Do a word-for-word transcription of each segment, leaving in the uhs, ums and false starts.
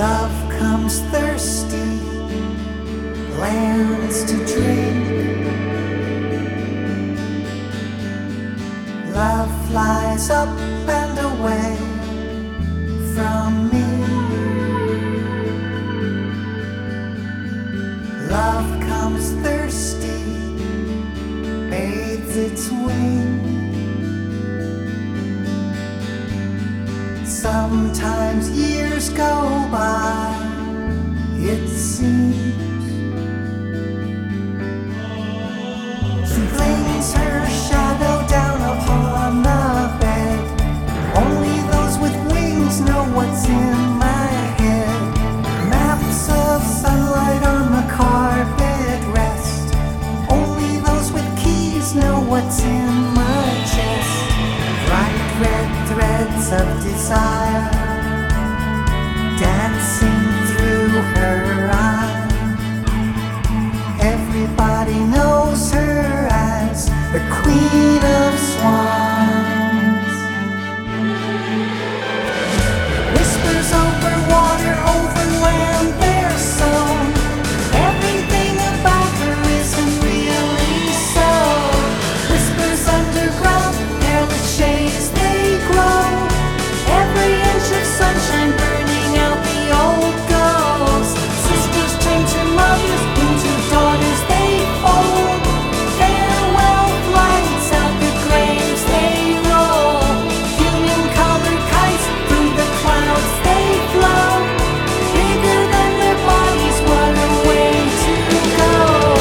Love comes thirsty, lands to drink. Love flies up and away from me. Love comes thirsty, bathes its wing. Sometimes years go by, it seems. She flings her shadow down upon the bed. Only those with wings know what's in my head. Maps of sunlight on the carpet rest. Only those with keys know what's in my chest. Bright red threads of desire dancing through her eyes. Everybody knows her as the Queen of Swans. Whispers over water, over land, their song. Everything about her isn't really so. Whispers underground, careless shades they grow. Every inch of sunshine burning out the old ghosts. Sisters turn to mothers, into daughters they fold. Farewell flights out the graves they roll. Human colored kites through the clouds they float. Bigger than their bodies, what a way to go.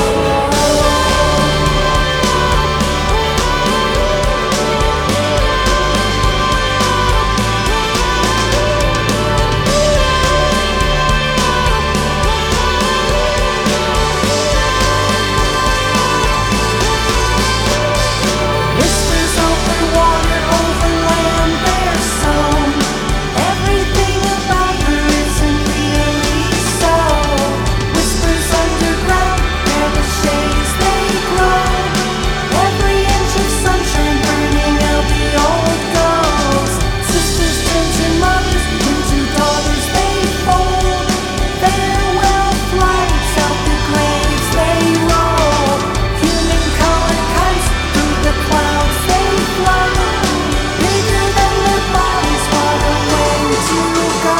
Whispers over water, over land, their song. Everything about her isn't really so. Whispers underground, careless shades they grow. Every inch of sunshine burning out the old ghosts. Sisters turn to mothers, into daughters they fold. Farewell flights out the graves they roll. Human colored kites through the clouds they float. Bigger than their bodies, what a way to go.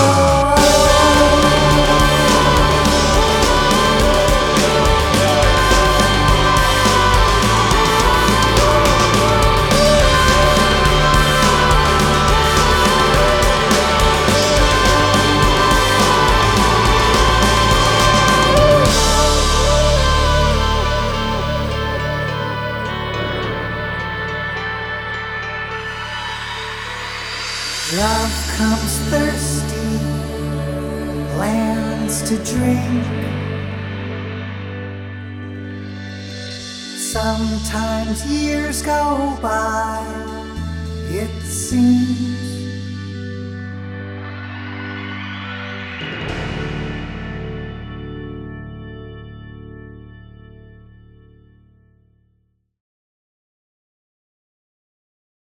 Love comes thirsty, lands to drink. Sometimes years go by, it seems.